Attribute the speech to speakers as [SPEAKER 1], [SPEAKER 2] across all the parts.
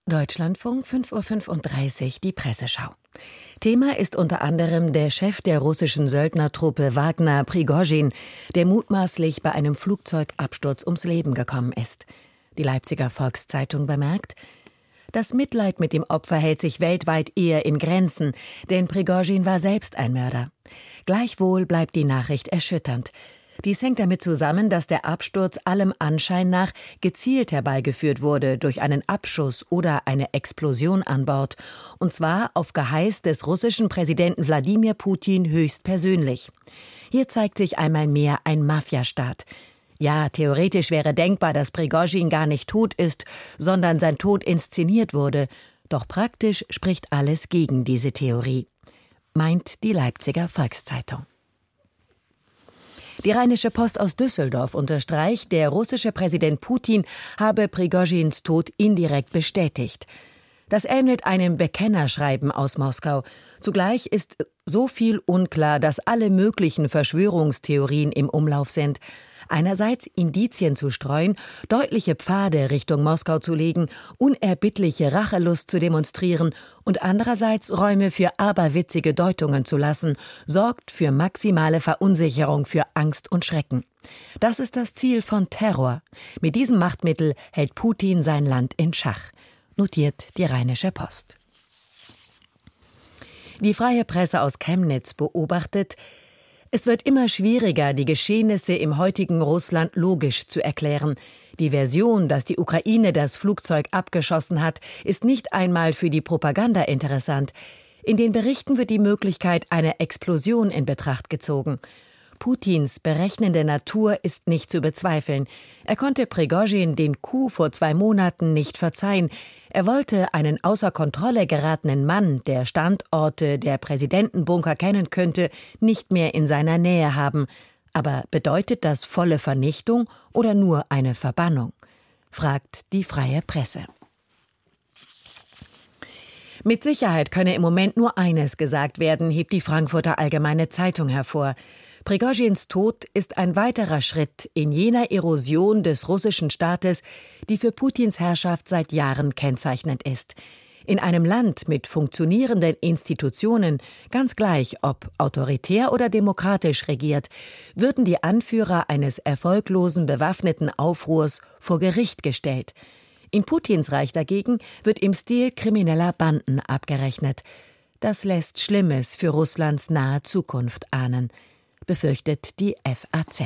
[SPEAKER 1] Deutschlandfunk 5:35 Uhr, die Presseschau. Thema ist unter anderem der Chef der russischen Söldnertruppe Wagner, Prigozhin, der mutmaßlich bei einem Flugzeugabsturz ums Leben gekommen ist. Die Leipziger Volkszeitung bemerkt: Das Mitleid mit dem Opfer hält sich weltweit eher in Grenzen, denn Prigozhin war selbst ein Mörder. Gleichwohl bleibt die Nachricht erschütternd. Dies hängt damit zusammen, dass der Absturz allem Anschein nach gezielt herbeigeführt wurde durch einen Abschuss oder eine Explosion an Bord, und zwar auf Geheiß des russischen Präsidenten Wladimir Putin höchstpersönlich. Hier zeigt sich einmal mehr ein Mafiastaat. Ja, theoretisch wäre denkbar, dass Prigozhin gar nicht tot ist, sondern sein Tod inszeniert wurde. Doch praktisch spricht alles gegen diese Theorie, meint die Leipziger Volkszeitung. Die Rheinische Post aus Düsseldorf unterstreicht, der russische Präsident Putin habe Prigozhins Tod indirekt bestätigt. Das ähnelt einem Bekennerschreiben aus Moskau. Zugleich ist so viel unklar, dass alle möglichen Verschwörungstheorien im Umlauf sind. Einerseits Indizien zu streuen, deutliche Pfade Richtung Moskau zu legen, unerbittliche Rachelust zu demonstrieren und andererseits Räume für aberwitzige Deutungen zu lassen, sorgt für maximale Verunsicherung, für Angst und Schrecken. Das ist das Ziel von Terror. Mit diesem Machtmittel hält Putin sein Land in Schach, notiert die Rheinische Post. Die Freie Presse aus Chemnitz beobachtet: Es wird immer schwieriger, die Geschehnisse im heutigen Russland logisch zu erklären. Die Version, dass die Ukraine das Flugzeug abgeschossen hat, ist nicht einmal für die Propaganda interessant. In den Berichten wird die Möglichkeit einer Explosion in Betracht gezogen. Putins berechnende Natur ist nicht zu bezweifeln. Er konnte Prigozhin den Coup vor 2 Monaten nicht verzeihen. Er wollte einen außer Kontrolle geratenen Mann, der Standorte der Präsidentenbunker kennen könnte, nicht mehr in seiner Nähe haben. Aber bedeutet das volle Vernichtung oder nur eine Verbannung? Fragt die Freie Presse. Mit Sicherheit könne im Moment nur eines gesagt werden, hebt die Frankfurter Allgemeine Zeitung hervor: Prigozhins Tod ist ein weiterer Schritt in jener Erosion des russischen Staates, die für Putins Herrschaft seit Jahren kennzeichnend ist. In einem Land mit funktionierenden Institutionen, ganz gleich ob autoritär oder demokratisch regiert, würden die Anführer eines erfolglosen bewaffneten Aufruhrs vor Gericht gestellt. In Putins Reich dagegen wird im Stil krimineller Banden abgerechnet. Das lässt Schlimmes für Russlands nahe Zukunft ahnen, befürchtet die FAZ.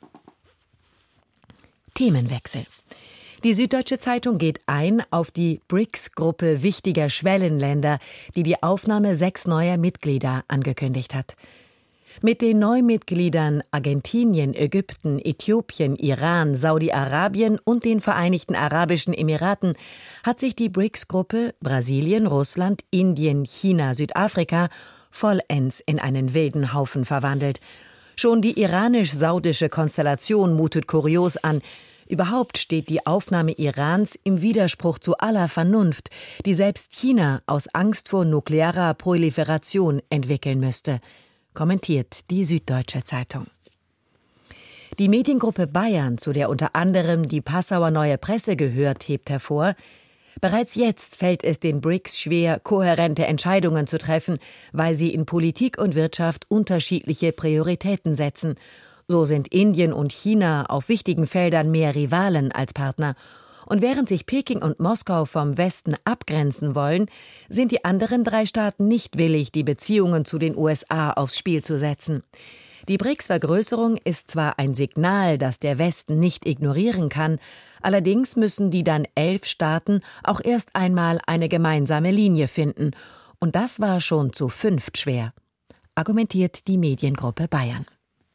[SPEAKER 1] Themenwechsel. Die Süddeutsche Zeitung geht ein auf die BRICS-Gruppe wichtiger Schwellenländer, die die Aufnahme 6 neuer Mitglieder angekündigt hat. Mit den Neumitgliedern Argentinien, Ägypten, Äthiopien, Iran, Saudi-Arabien und den Vereinigten Arabischen Emiraten hat sich die BRICS-Gruppe Brasilien, Russland, Indien, China, Südafrika vollends in einen wilden Haufen verwandelt. Schon die iranisch-saudische Konstellation mutet kurios an. Überhaupt steht die Aufnahme Irans im Widerspruch zu aller Vernunft, die selbst China aus Angst vor nuklearer Proliferation entwickeln müsste, kommentiert die Süddeutsche Zeitung. Die Mediengruppe Bayern, zu der unter anderem die Passauer Neue Presse gehört, hebt hervor: Bereits jetzt fällt es den BRICS schwer, kohärente Entscheidungen zu treffen, weil sie in Politik und Wirtschaft unterschiedliche Prioritäten setzen. So sind Indien und China auf wichtigen Feldern mehr Rivalen als Partner. Und während sich Peking und Moskau vom Westen abgrenzen wollen, sind die anderen 3 Staaten nicht willig, die Beziehungen zu den USA aufs Spiel zu setzen. Die BRICS-Vergrößerung ist zwar ein Signal, das der Westen nicht ignorieren kann, allerdings müssen die dann 11 Staaten auch erst einmal eine gemeinsame Linie finden. Und das war schon zu 5 schwer, argumentiert die Mediengruppe Bayern.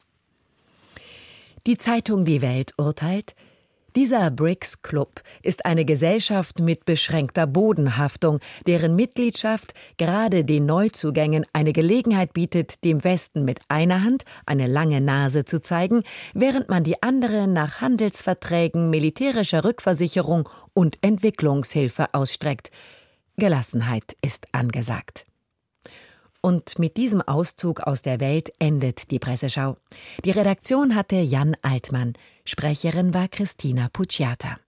[SPEAKER 1] Die Zeitung Die Welt urteilt: Dieser BRICS-Club ist eine Gesellschaft mit beschränkter Bodenhaftung, deren Mitgliedschaft gerade den Neuzugängen eine Gelegenheit bietet, dem Westen mit einer Hand eine lange Nase zu zeigen, während man die andere nach Handelsverträgen, militärischer Rückversicherung und Entwicklungshilfe ausstreckt. Gelassenheit ist angesagt. Und mit diesem Auszug aus der Welt endet die Presseschau. Die Redaktion hatte Jan Altmann. Sprecherin war Christina Pucciata.